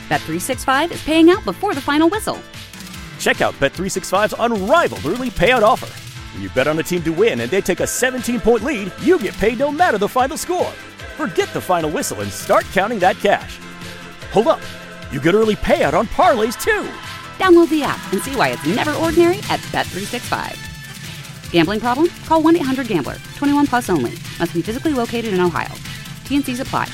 Bet365 is paying out before the final whistle. Check out Bet365's unrivaled early payout offer. When you bet on a team to win and they take a 17-point lead, you get paid no matter the final score. Forget the final whistle and start counting that cash. Hold up. You get early payout on parlays, too. Download the app and see why it's never ordinary at Bet365. Gambling problem? Call 1-800-GAMBLER. 21 plus only. Must be physically located in Ohio. T&Cs apply.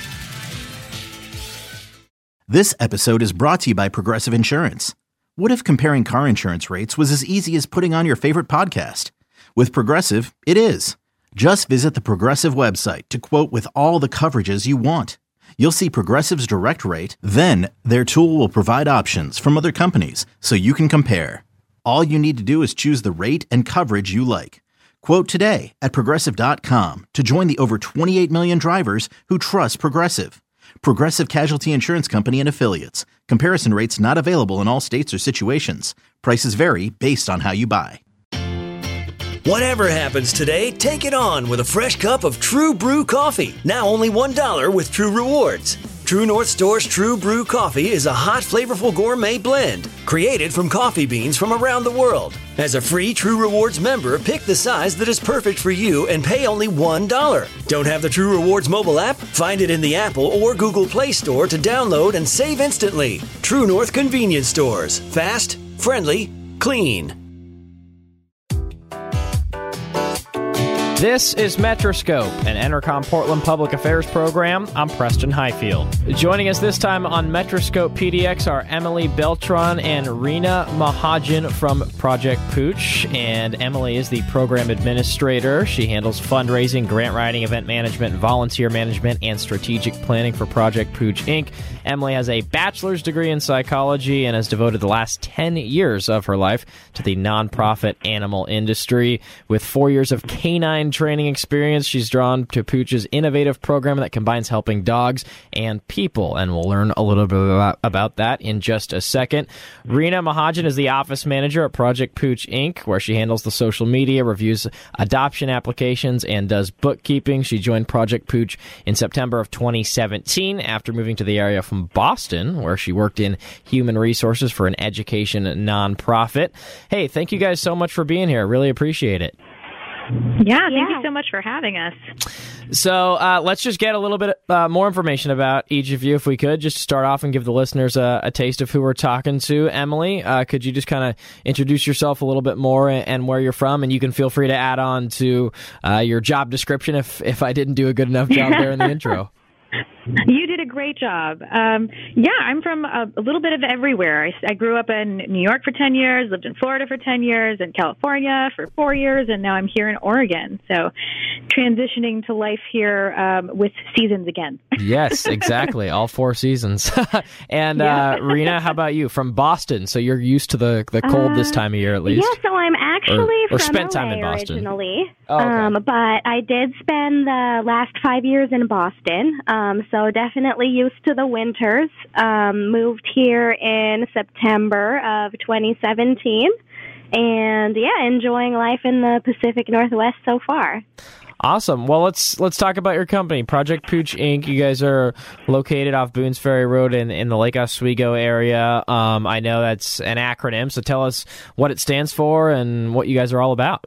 This episode is brought to you by Progressive Insurance. What if comparing car insurance rates was as easy as putting on your favorite podcast? With Progressive, it is. Just visit the Progressive website to quote with all the coverages you want. You'll see Progressive's direct rate, then their tool will provide options from other companies so you can compare. All you need to do is choose the rate and coverage you like. Quote today at Progressive.com to join the over 28 million drivers who trust Progressive. Progressive Casualty Insurance Company and Affiliates. Comparison rates not available in all states or situations. Prices vary based on how you buy. Whatever happens today, take it on with a fresh cup of True Brew coffee. Now only $1 with True Rewards. True North Store's True Brew coffee is a hot, flavorful gourmet blend created from coffee beans from around the world. As a free True Rewards member, pick the size that is perfect for you and pay only $1. Don't have the True Rewards mobile app? Find it in the Apple or Google Play Store to download and save instantly. True North Convenience Stores. Fast, friendly, clean. This is Metroscope, an Entercom Portland public affairs program. I'm Preston Highfield. Joining us this time on Metroscope PDX are Emily Beltran and Rena Mahajan from Project Pooch. And Emily is the program administrator. She handles fundraising, grant writing, event management, volunteer management, and strategic planning for Project Pooch, Inc. Emily has a bachelor's degree in psychology and has devoted the last 10 years of her life to the nonprofit animal industry. With 4 years of canine training experience, she's drawn to Pooch's innovative program that combines helping dogs and people, and we'll learn a little bit about that in just a second. Rena Mahajan is the office manager at Project Pooch, Inc., where she handles the social media, reviews adoption applications, and does bookkeeping. She joined Project Pooch in September of 2017 after moving to the area from Boston, where she worked in human resources for an education nonprofit. Hey, thank you guys so much for being here. I really appreciate it. Yeah, thank you so much for having us. So let's just get a little bit more information about each of you, if we could, just to start off and give the listeners a taste of who we're talking to. Emily, could you just kind of introduce yourself a little bit more and where you're from? And you can feel free to add on to your job description if I didn't do a good enough job there in the intro. You did a great job. I'm from a little bit of everywhere. I grew up in New York for 10 years, lived in Florida for 10 years, in California for 4 years, and now I'm here in Oregon. So transitioning to life here with seasons again. Yes, exactly. All 4 seasons. And Rena, how about you? From Boston, so you're used to the cold this time of year at least. Yeah, so I'm actually or from spent LA time in Boston. originally. Oh, okay. But I did spend the last 5 years in Boston, so definitely used to the winters. Moved here in September of 2017, and enjoying life in the Pacific Northwest so far. Awesome. Well, let's talk about your company, Project Pooch, Inc. You guys are located off Boones Ferry Road in the Lake Oswego area. I know that's an acronym, so tell us what it stands for and what you guys are all about.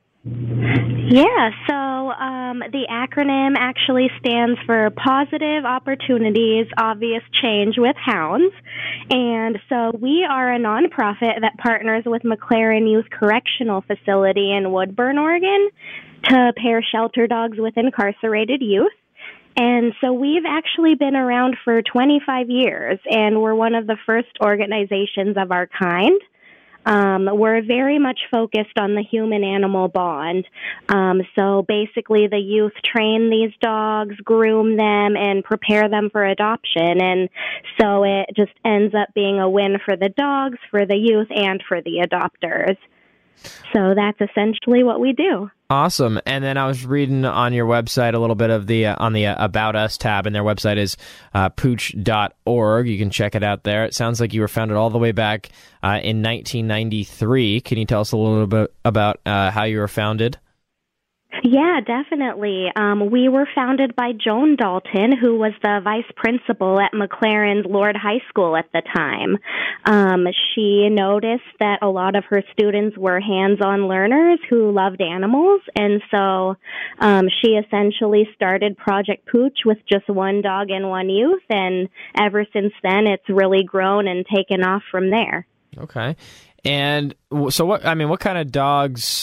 Yeah, so the acronym actually stands for Positive Opportunities, Obvious Change with Hounds. And so we are a nonprofit that partners with McLaren Youth Correctional Facility in Woodburn, Oregon, to pair shelter dogs with incarcerated youth. And so we've actually been around for 25 years, and we're one of the first organizations of our kind. We're very much focused on the human-animal bond. So basically the youth train these dogs, groom them, and prepare them for adoption. And so it just ends up being a win for the dogs, for the youth, and for the adopters. So that's essentially what we do. Awesome. And then I was reading on your website a little bit of on the About Us tab, and their website is pooch.org. You can check it out there. It sounds like you were founded all the way back in 1993. Can you tell us a little bit about how you were founded? Yeah, definitely. We were founded by Joan Dalton, who was the vice principal at McLaren Lord High School at the time. She noticed that a lot of her students were hands-on learners who loved animals, and so she essentially started Project Pooch with just one dog and one youth, and ever since then it's really grown and taken off from there. Okay. And so what kind of dogs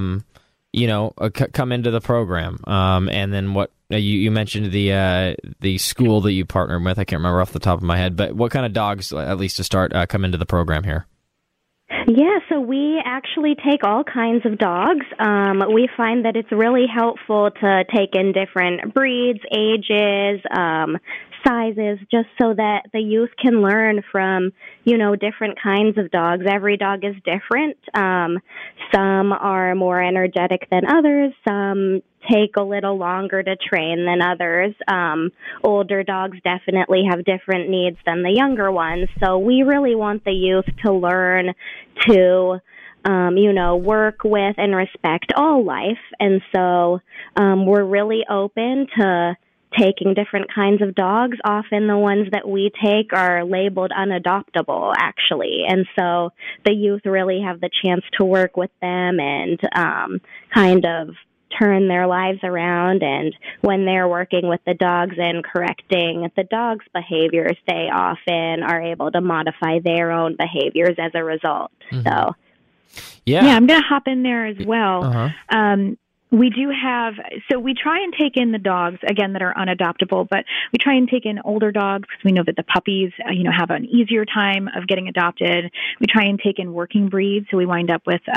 come into the program, and then what you mentioned the school that you partnered with. I can't remember off the top of my head, but what kind of dogs, at least to start, come into the program here? Yeah, so we actually take all kinds of dogs. We find that it's really helpful to take in different breeds, ages, sizes, just so that the youth can learn from, different kinds of dogs. Every dog is different. Some are more energetic than others. Some take a little longer to train than others. Older dogs definitely have different needs than the younger ones. So we really want the youth to learn to work with and respect all life. And so we're really open to taking different kinds of dogs. Often the ones that we take are labeled unadoptable, actually. And so the youth really have the chance to work with them and kind of turn their lives around. And when they're working with the dogs and correcting the dog's behaviors, they often are able to modify their own behaviors as a result. Mm-hmm. So, yeah, I'm going to hop in there as well. Uh-huh. We do have, so we try and take in the dogs, again, that are unadoptable, but we try and take in older dogs because we know that the puppies, have an easier time of getting adopted. We try and take in working breeds, so we wind up with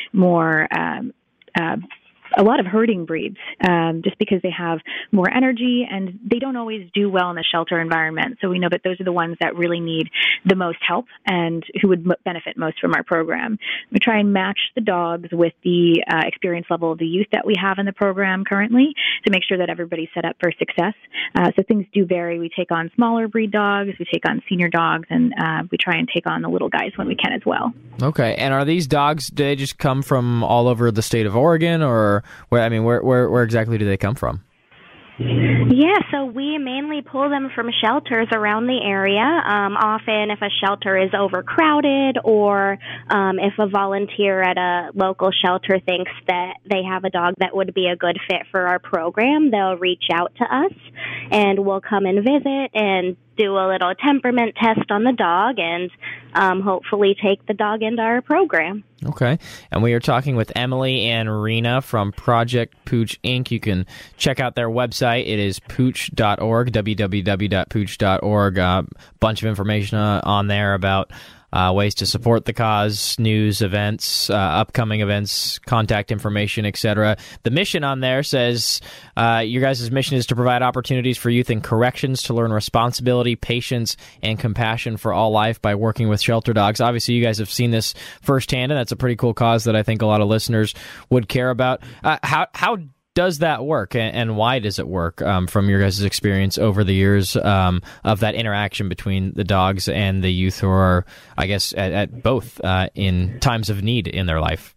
a lot of herding breeds, just because they have more energy and they don't always do well in the shelter environment. So we know that those are the ones that really need the most help and who would benefit most from our program. We try and match the dogs with the experience level of the youth that we have in the program currently to make sure that everybody's set up for success. So things do vary. We take on smaller breed dogs, we take on senior dogs, and we try and take on the little guys when we can as well. Okay. And are these dogs, do they just come from all over the state of Oregon, or where exactly do they come from? Yeah, so we mainly pull them from shelters around the area. Often if a shelter is overcrowded or if a volunteer at a local shelter thinks that they have a dog that would be a good fit for our program, they'll reach out to us and we'll come and visit and do a little temperament test on the dog and hopefully take the dog into our program. Okay. And we are talking with Emily and Rena from Project Pooch, Inc. You can check out their website. It is pooch.org, www.pooch.org. Bunch of information on there about ways to support the cause, news, events, upcoming events, contact information, etc. The mission on there says your guys' mission is to provide opportunities for youth in corrections to learn responsibility, patience, and compassion for all life by working with shelter dogs. Obviously, you guys have seen this firsthand, and that's a pretty cool cause that I think a lot of listeners would care about. How does that work, and why does it work from your guys' experience over the years of that interaction between the dogs and the youth who are, I guess, at both in times of need in their life?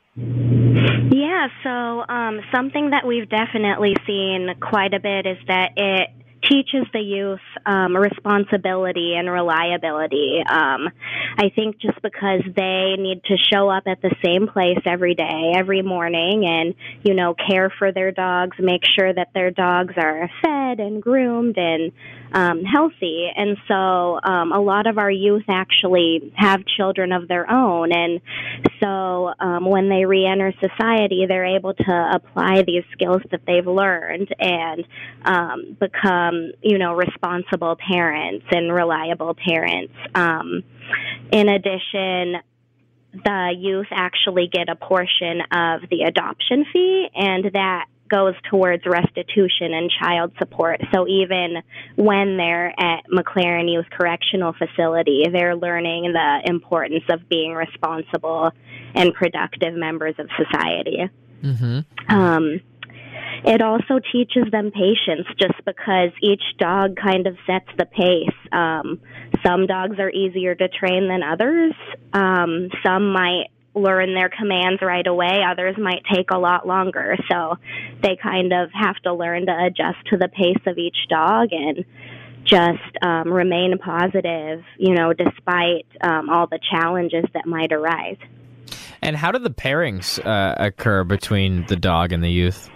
Yeah, so something that we've definitely seen quite a bit is that it teaches the youth responsibility and reliability. I think just because they need to show up at the same place every day, every morning, and, care for their dogs, make sure that their dogs are fed and groomed and healthy. And so a lot of our youth actually have children of their own. And so when they re-enter society, they're able to apply these skills that they've learned and become, responsible parents and reliable parents. In addition, the youth actually get a portion of the adoption fee, and that goes towards restitution and child support. So even when they're at McLaren Youth Correctional Facility, they're learning the importance of being responsible and productive members of society. Mm-hmm. It also teaches them patience just because each dog kind of sets the pace. Some dogs are easier to train than others. Some might learn their commands right away. Others might take a lot longer. So they kind of have to learn to adjust to the pace of each dog and just remain positive, despite all the challenges that might arise. And how do the pairings occur between the dog and the youth?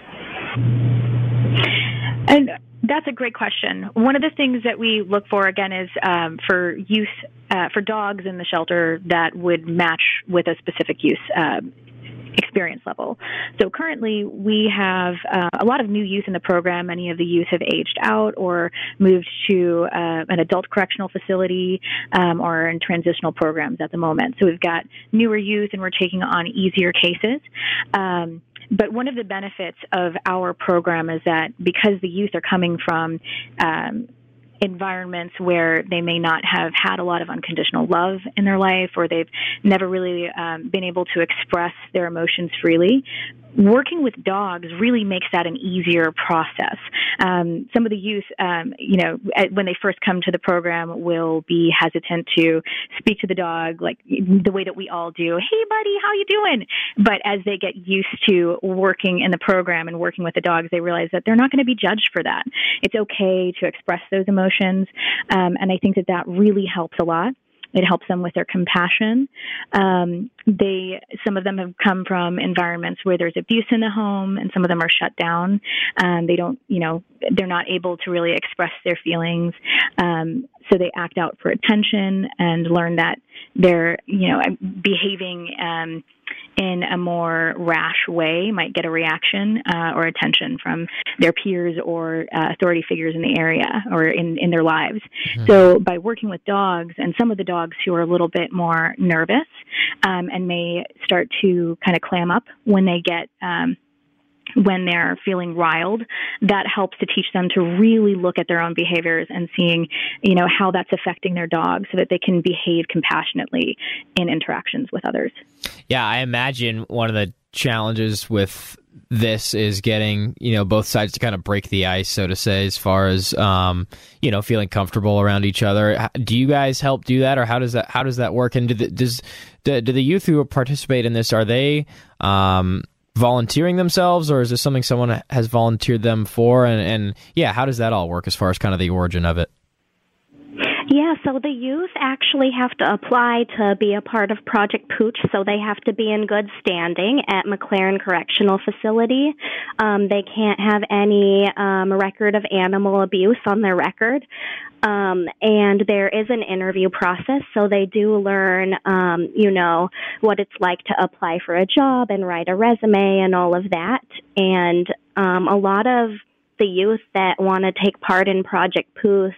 And that's a great question. One of the things that we look for, again, is for youth, for dogs in the shelter that would match with a specific youth experience level. So currently we have a lot of new youth in the program. Many of the youth have aged out or moved to an adult correctional facility or in transitional programs at the moment. So we've got newer youth and we're taking on easier cases. But one of the benefits of our program is that because the youth are coming from environments where they may not have had a lot of unconditional love in their life, or they've never really been able to express their emotions freely, working with dogs really makes that an easier process. Some of the youth, when they first come to the program, will be hesitant to speak to the dog like the way that we all do. Hey, buddy, how you doing? But as they get used to working in the program and working with the dogs, they realize that they're not going to be judged for that. It's okay to express those emotions, and I think that really helps a lot. It helps them with their compassion. Some of them have come from environments where there's abuse in the home, and some of them are shut down. They're not able to really express their feelings. So they act out for attention and learn that they're, behaving in a more rash way might get a reaction or attention from their peers or authority figures in the area or in their lives. Mm-hmm. So by working with dogs, and some of the dogs who are a little bit more nervous and may start to kind of clam up when they get when they're feeling riled, that helps to teach them to really look at their own behaviors and seeing, how that's affecting their dog so that they can behave compassionately in interactions with others. Yeah, I imagine one of the challenges with this is getting, both sides to kind of break the ice, so to say, as far as, feeling comfortable around each other. Do you guys help do that, or how does that work? And do the youth who participate in this, are they volunteering themselves, or is this something someone has volunteered them for? And how does that all work as far as kind of the origin of it? Yeah, so the youth actually have to apply to be a part of Project Pooch, so they have to be in good standing at McLaren Correctional Facility. They can't have any record of animal abuse on their record. And there is an interview process, so they do learn, what it's like to apply for a job and write a resume and all of that. And a lot of the youth that want to take part in Project Pooch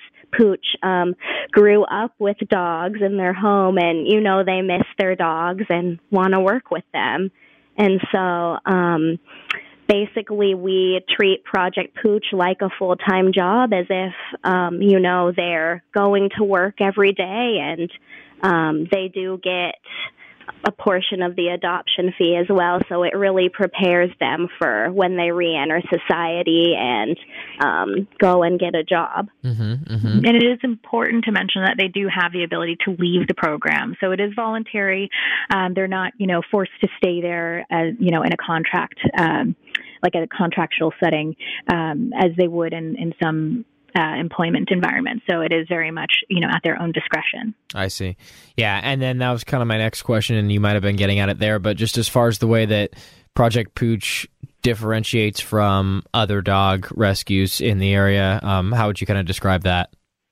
grew up with dogs in their home, and they miss their dogs and want to work with them. And so basically we treat Project Pooch like a full-time job, as if they're going to work every day, and they do get a portion of the adoption fee as well, so it really prepares them for when they re-enter society and go and get a job. Mm-hmm, mm-hmm. And it is important to mention that they do have the ability to leave the program, so it is voluntary. They're not, forced to stay there as, in a contract, like a contractual setting, as they would in some employment environment. So it is very much, at their own discretion. I see. Yeah. And then that was kind of my next question, and you might have been getting at it there, but just as far as the way that Project Pooch differentiates from other dog rescues in the area, how would you kind of describe that?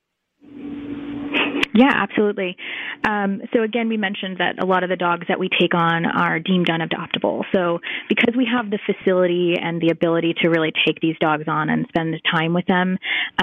Yeah, absolutely. So again, we mentioned that a lot of the dogs that we take on are deemed unadoptable. So because we have the facility and the ability to really take these dogs on and spend time with them,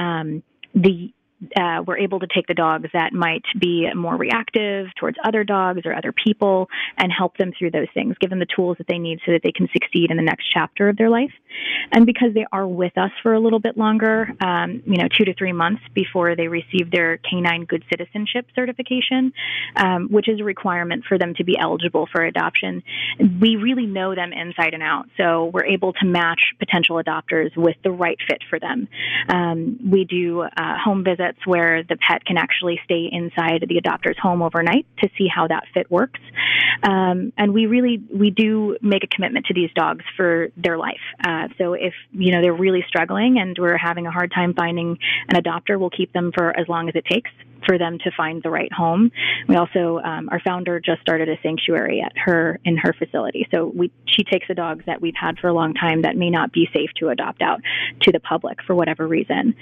we're able to take the dogs that might be more reactive towards other dogs or other people and help them through those things, give them the tools that they need so that they can succeed in the next chapter of their life. And because they are with us for a little bit longer, 2 to 3 months before they receive their Canine Good Citizenship certification, which is a requirement for them to be eligible for adoption, we really know them inside and out. So we're able to match potential adopters with the right fit for them. We do home visits pilots where the pet can actually stay inside the adopter's home overnight to see how that fit works. And we do make a commitment to these dogs for their life. So if, they're really struggling and we're having a hard time finding an adopter, we'll keep them for as long as it takes for them to find the right home. We also, our founder just started a sanctuary in her facility. So she takes the dogs that we've had for a long time that may not be safe to adopt out to the public for whatever reason.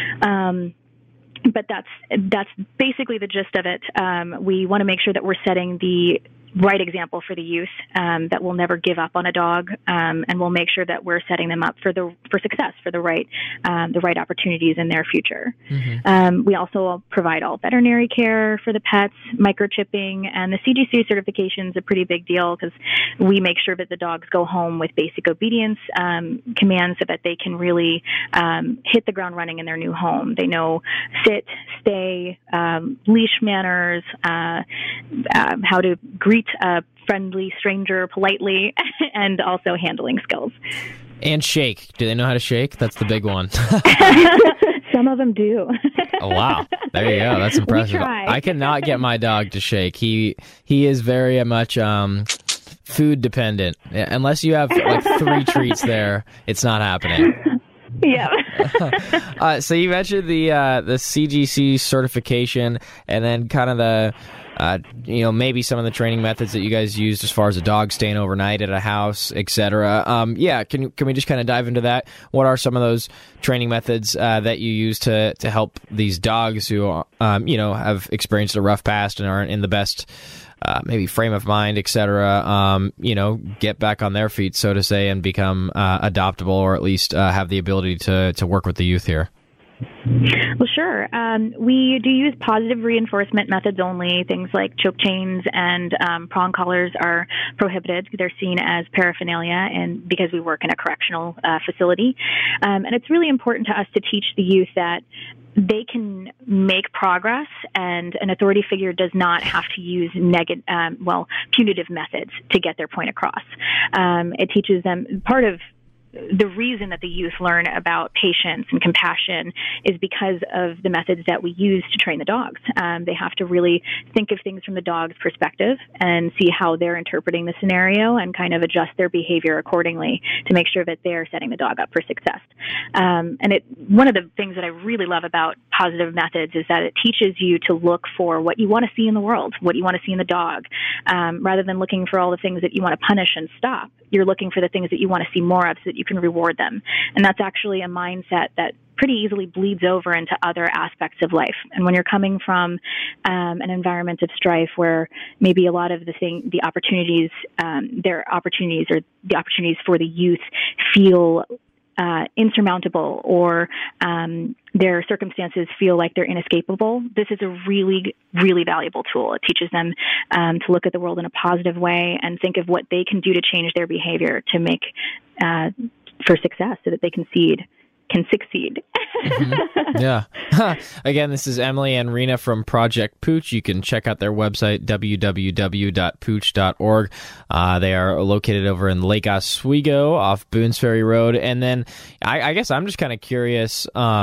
But that's basically the gist of it. We want to make sure that we're setting the right example for the youth, that will never give up on a dog, and we'll make sure that we're setting them up for success, for the right opportunities in their future. Mm-hmm. We also provide all veterinary care for the pets, microchipping, and the CGC certification is a pretty big deal because we make sure that the dogs go home with basic obedience commands so that they can really hit the ground running in their new home. They know sit, stay, leash manners, how to greet a friendly stranger politely, and also handling skills. And shake. Do they know how to shake? That's the big one. Some of them do. Oh, wow. There you go. That's impressive. I cannot get my dog to shake. He is very much food dependent. Unless you have like 3 treats there, it's not happening. Yeah. So you mentioned the CGC certification, and then kind of the maybe some of the training methods that you guys used as far as a dog staying overnight at a house, etc. Can we just kind of dive into that? What are some of those training methods that you use to help these dogs who have experienced a rough past and aren't in the best maybe frame of mind, etc. Get back on their feet, so to say, and become adoptable, or at least have the ability to work with the youth here? Well, sure. We do use positive reinforcement methods only. Things like choke chains and prong collars are prohibited. They're seen as paraphernalia, and because we work in a correctional facility. And it's really important to us to teach the youth that they can make progress, and an authority figure does not have to use punitive methods to get their point across. It teaches them part of the reason that the youth learn about patience and compassion is because of the methods that we use to train the dogs. They have to really think of things from the dog's perspective and see how they're interpreting the scenario and kind of adjust their behavior accordingly to make sure that they're setting the dog up for success. One of the things that I really love about positive methods is that it teaches you to look for what you want to see in the world, what you want to see in the dog, rather than looking for all the things that you want to punish and stop. You're looking for the things that you want to see more of so that you can reward them. And that's actually a mindset that pretty easily bleeds over into other aspects of life. And when you're coming from an environment of strife where maybe a lot of the opportunities, their opportunities or the opportunities for the youth feel insurmountable, or their circumstances feel like they're inescapable, this is a really, really valuable tool. It teaches them to look at the world in a positive way and think of what they can do to change their behavior to make for success so that they can succeed. Mm-hmm. Yeah. Again, this is Emily and Rena from Project Pooch. You can check out their website, www.pooch.org. They are located over in Lake Oswego off Boones Ferry Road. And then I guess I'm just kind of curious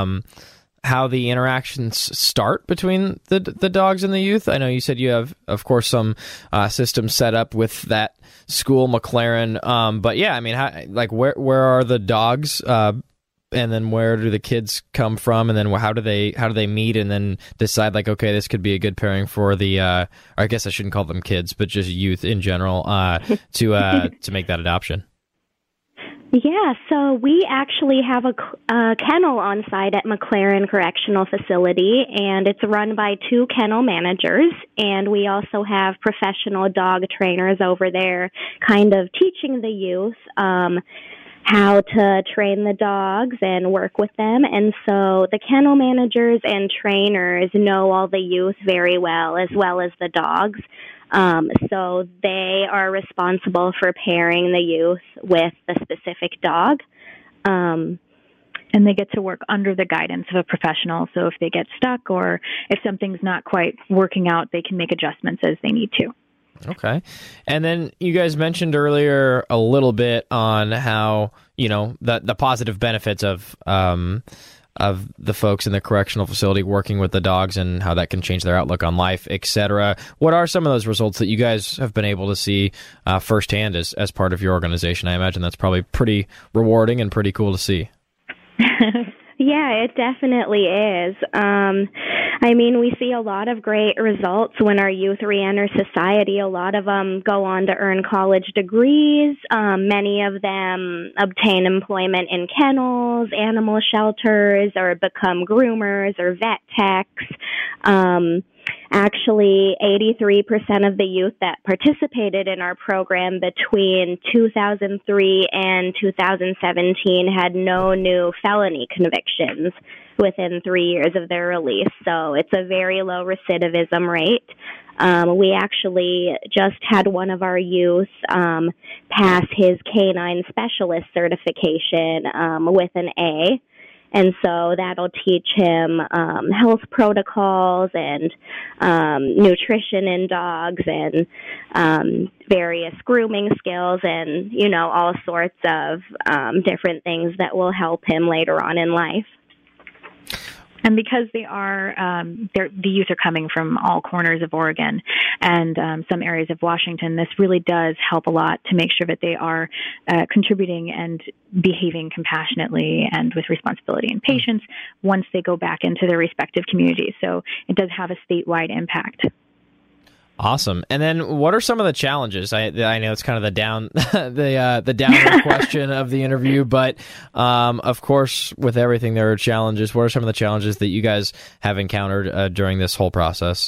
how the interactions start between the dogs and the youth. I know you said you have, of course, some systems set up with that school, McLaren. But yeah, I mean, where are the dogs? And then where do the kids come from? And then how do they meet and then decide, like, okay, this could be a good pairing for the, or I guess I shouldn't call them kids, but just youth in general, to make that adoption? Yeah, so we actually have a kennel on site at McLaren Correctional Facility, and it's run by 2 kennel managers, and we also have professional dog trainers over there kind of teaching the youth how to train the dogs and work with them. And so the kennel managers and trainers know all the youth very well as the dogs. So they are responsible for pairing the youth with the specific dog. And they get to work under the guidance of a professional. So if they get stuck or if something's not quite working out, they can make adjustments as they need to. Okay. And then you guys mentioned earlier a little bit on how, the positive benefits of the folks in the correctional facility working with the dogs and how that can change their outlook on life, etc. What are some of those results that you guys have been able to see firsthand as part of your organization? I imagine that's probably pretty rewarding and pretty cool to see. Yeah, it definitely is. We see a lot of great results when our youth reenter society. A lot of them go on to earn college degrees. Many of them obtain employment in kennels, animal shelters, or become groomers or vet techs. Actually, 83% of the youth that participated in our program between 2003 and 2017 had no new felony convictions within 3 years of their release. So it's a very low recidivism rate. We actually just had one of our youth pass his canine specialist certification with an A. And so that'll teach him health protocols and nutrition in dogs and various grooming skills and, all sorts of different things that will help him later on in life. And because they are, the youth are coming from all corners of Oregon and some areas of Washington, this really does help a lot to make sure that they are contributing and behaving compassionately and with responsibility and patience once they go back into their respective communities. So it does have a statewide impact. Awesome. And then what are some of the challenges? I know it's kind of the downward question of the interview, but of course, with everything, there are challenges. What are some of the challenges that you guys have encountered during this whole process?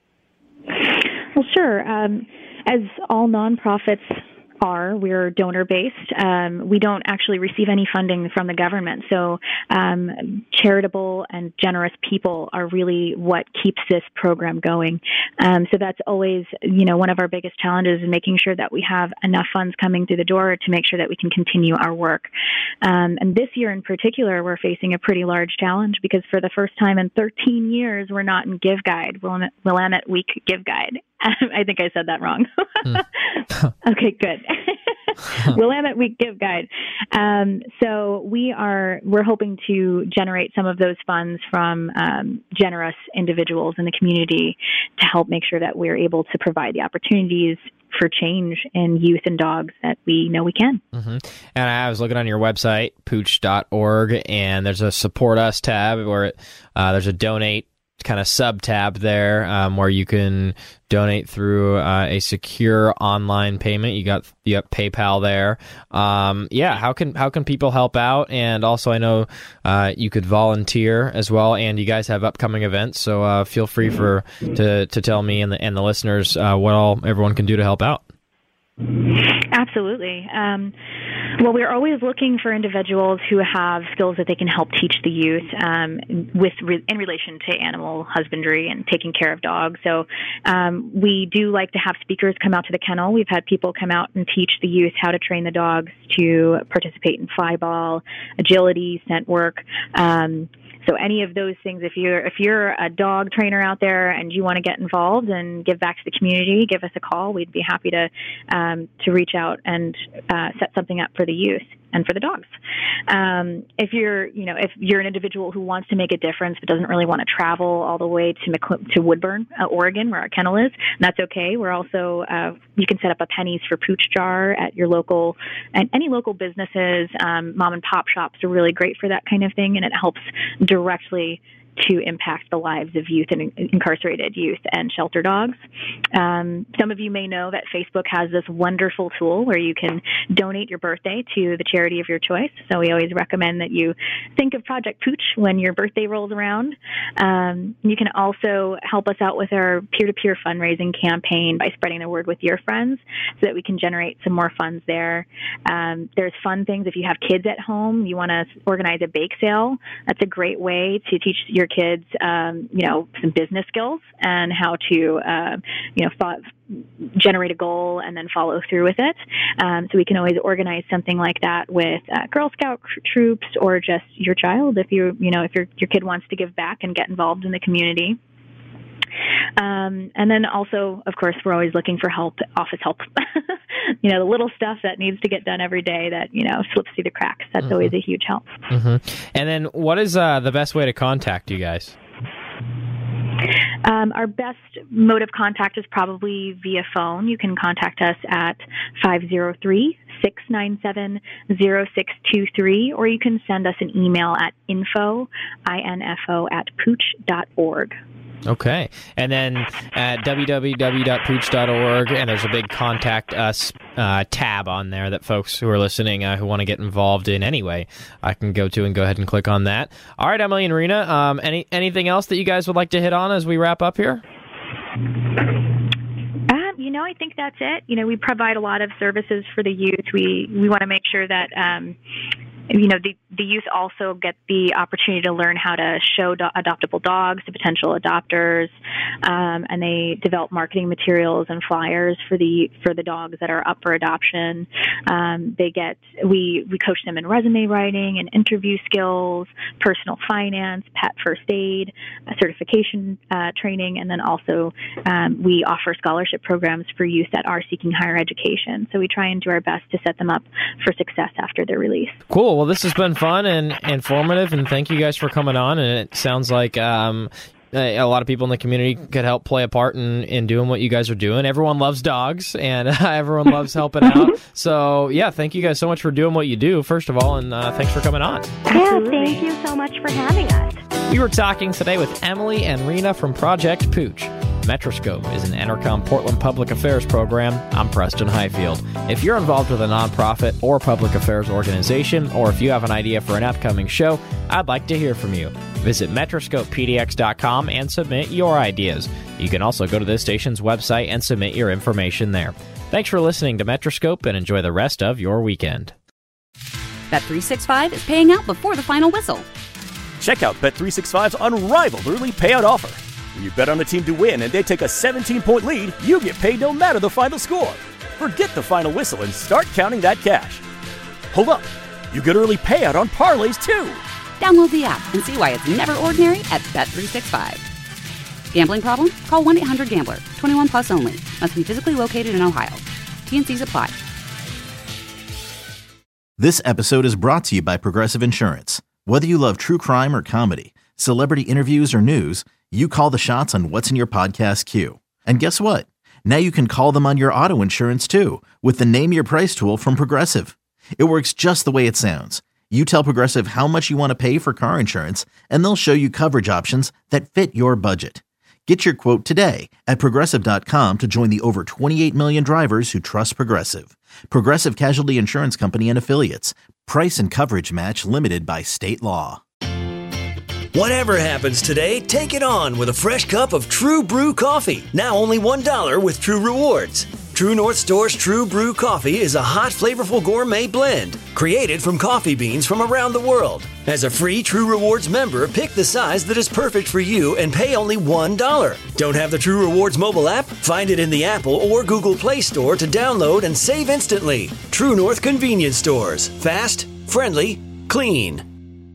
Well, sure. As all nonprofits we're donor-based. We don't actually receive any funding from the government. So charitable and generous people are really what keeps this program going. So that's always, one of our biggest challenges is making sure that we have enough funds coming through the door to make sure that we can continue our work. And this year in particular, we're facing a pretty large challenge because for the first time in 13 years, we're not in Give Guide, Willamette Week Give Guide. I think I said that wrong. Okay, good. Willamette Week Give Guide. So we're hoping to generate some of those funds from generous individuals in the community to help make sure that we're able to provide the opportunities for change in youth and dogs that we know we can. Mm-hmm. And I was looking on your website, pooch.org, and there's a Support Us tab where there's a donate kind of sub tab there where you can donate through a secure online payment. You got PayPal there. How can people help out? And also, I know you could volunteer as well, and you guys have upcoming events. So feel free to tell me and the listeners what all everyone can do to help out. Absolutely. Well, we're always looking for individuals who have skills that they can help teach the youth in relation to animal husbandry and taking care of dogs. So we do like to have speakers come out to the kennel. We've had people come out and teach the youth how to train the dogs to participate in flyball, agility, scent work. So any of those things, if you're a dog trainer out there and you want to get involved and give back to the community, give us a call. We'd be happy to reach out and set something up for the youth and for the dogs. If you're an individual who wants to make a difference but doesn't really want to travel all the way to Woodburn, Oregon, where our kennel is, that's okay. We're also you can set up a Pennies for Pooch jar at your local and any local businesses. Mom and pop shops are really great for that kind of thing, and it helps directly to impact the lives of youth and incarcerated youth and shelter dogs. Some of you may know that Facebook has this wonderful tool where you can donate your birthday to the charity of your choice. So we always recommend that you think of Project Pooch when your birthday rolls around. You can also help us out with our peer-to-peer fundraising campaign by spreading the word with your friends so that we can generate some more funds there. There's fun things. If you have kids at home, you want to organize a bake sale. That's a great way to teach your kids, some business skills and how to, generate a goal and then follow through with it. So we can always organize something like that with Girl Scout troops or just your child if your kid wants to give back and get involved in the community. And then also, of course, we're always looking for help, office help. The little stuff that needs to get done every day that, slips through the cracks. That's always a huge help. And then what is the best way to contact you guys? Our best mode of contact is probably via phone. You can contact us at 503-697-0623, or you can send us an email at info@pooch.org. Okay. And then at www.pooch.org, and there's a big Contact Us tab on there that folks who are listening who want to get involved in anyway, I can go to and go ahead and click on that. All right, Emily and Rena, anything else that you guys would like to hit on as we wrap up here? I think that's it. We provide a lot of services for the youth. We want to make sure that the youth also get the opportunity to learn how to show adoptable dogs to potential adopters, and they develop marketing materials and flyers for the dogs that are up for adoption. We coach them in resume writing and interview skills, personal finance, pet first aid, certification training, and then also we offer scholarship programs for youth that are seeking higher education. So we try and do our best to set them up for success after their release. Cool. Well, this has been fun and informative, and thank you guys for coming on. And it sounds like a lot of people in the community could help play a part in doing what you guys are doing. Everyone loves dogs, and everyone loves helping out. So, yeah, thank you guys so much for doing what you do, first of all, and thanks for coming on. Yeah, thank you so much for having us. We were talking today with Emily and Rena from Project Pooch. Metroscope is an Entercom Portland Public Affairs program. I'm Preston Highfield. If you're involved with a nonprofit or public affairs organization, or if you have an idea for an upcoming show, I'd like to hear from you. Visit metroscopepdx.com and submit your ideas. You can also go to this station's website and submit your information there. Thanks for listening to Metroscope, and enjoy the rest of your weekend. Bet365 is paying out before the final whistle. Check out Bet365's unrivaled early payout offer. When you bet on a team to win and they take a 17-point lead, you get paid no matter the final score. Forget the final whistle and start counting that cash. Hold up. You get early payout on parlays, too. Download the app and see why it's never ordinary at Bet365. Gambling problem? Call 1-800-GAMBLER. 21 plus only. Must be physically located in Ohio. T&Cs apply. This episode is brought to you by Progressive Insurance. Whether you love true crime or comedy, celebrity interviews or news, you call the shots on what's in your podcast queue. And guess what? Now you can call them on your auto insurance too with the Name Your Price tool from Progressive. It works just the way it sounds. You tell Progressive how much you want to pay for car insurance, and they'll show you coverage options that fit your budget. Get your quote today at Progressive.com to join the over 28 million drivers who trust Progressive. Progressive Casualty Insurance Company and Affiliates. Price and coverage match limited by state law. Whatever happens today, take it on with a fresh cup of True Brew coffee. Now only $1 with True Rewards. True North Store's True Brew coffee is a hot, flavorful gourmet blend created from coffee beans from around the world. As a free True Rewards member, pick the size that is perfect for you and pay only $1. Don't have the True Rewards mobile app? Find it in the Apple or Google Play Store to download and save instantly. True North Convenience Stores. Fast, friendly, clean.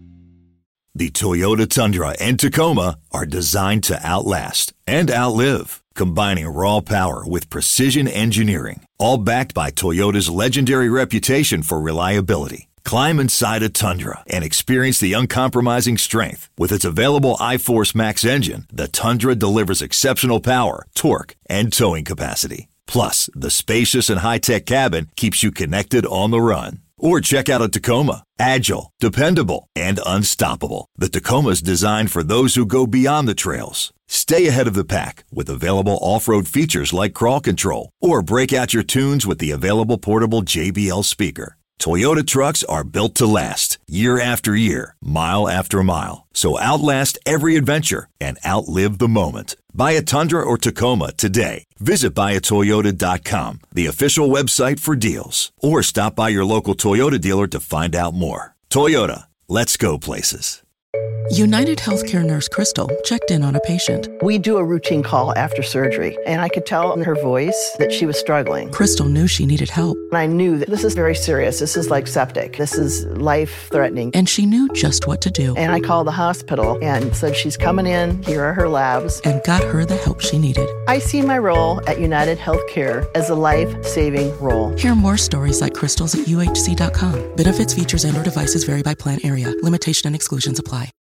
The Toyota Tundra and Tacoma are designed to outlast and outlive, combining raw power with precision engineering, all backed by Toyota's legendary reputation for reliability. Climb inside a Tundra and experience the uncompromising strength. With its available iForce Max engine, the Tundra delivers exceptional power, torque, and towing capacity. Plus, the spacious and high-tech cabin keeps you connected on the run. Or check out a Tacoma. Agile, dependable, and unstoppable. The Tacoma's designed for those who go beyond the trails. Stay ahead of the pack with available off-road features like crawl control. Or break out your tunes with the available portable JBL speaker. Toyota trucks are built to last, year after year, mile after mile. So outlast every adventure and outlive the moment. Buy a Tundra or Tacoma today. Visit buyatoyota.com, the official website for deals. Or stop by your local Toyota dealer to find out more. Toyota, let's go places. United Healthcare nurse Crystal checked in on a patient. We do a routine call after surgery, and I could tell in her voice that she was struggling. Crystal knew she needed help. And I knew that this is very serious. This is like septic. This is life-threatening. And she knew just what to do. And I called the hospital and said, she's coming in, here are her labs. And got her the help she needed. I see my role at United Healthcare as a life-saving role. Hear more stories like Crystal's at UHC.com. Benefits, features, and/or devices vary by plan area. Limitation and exclusions apply.